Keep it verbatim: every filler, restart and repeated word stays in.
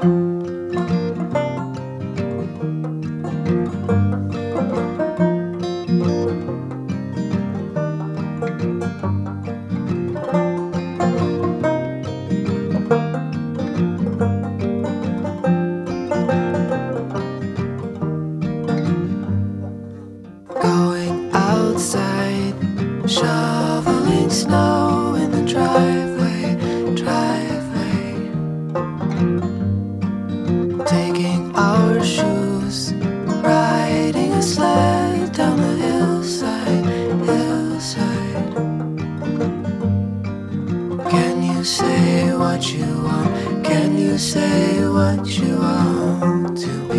Going outside, shoveling snow in the driveway, driveway. Taking our shoes, riding a sled down the hillside, hillside. Can you say what you want? Can you say what you want to?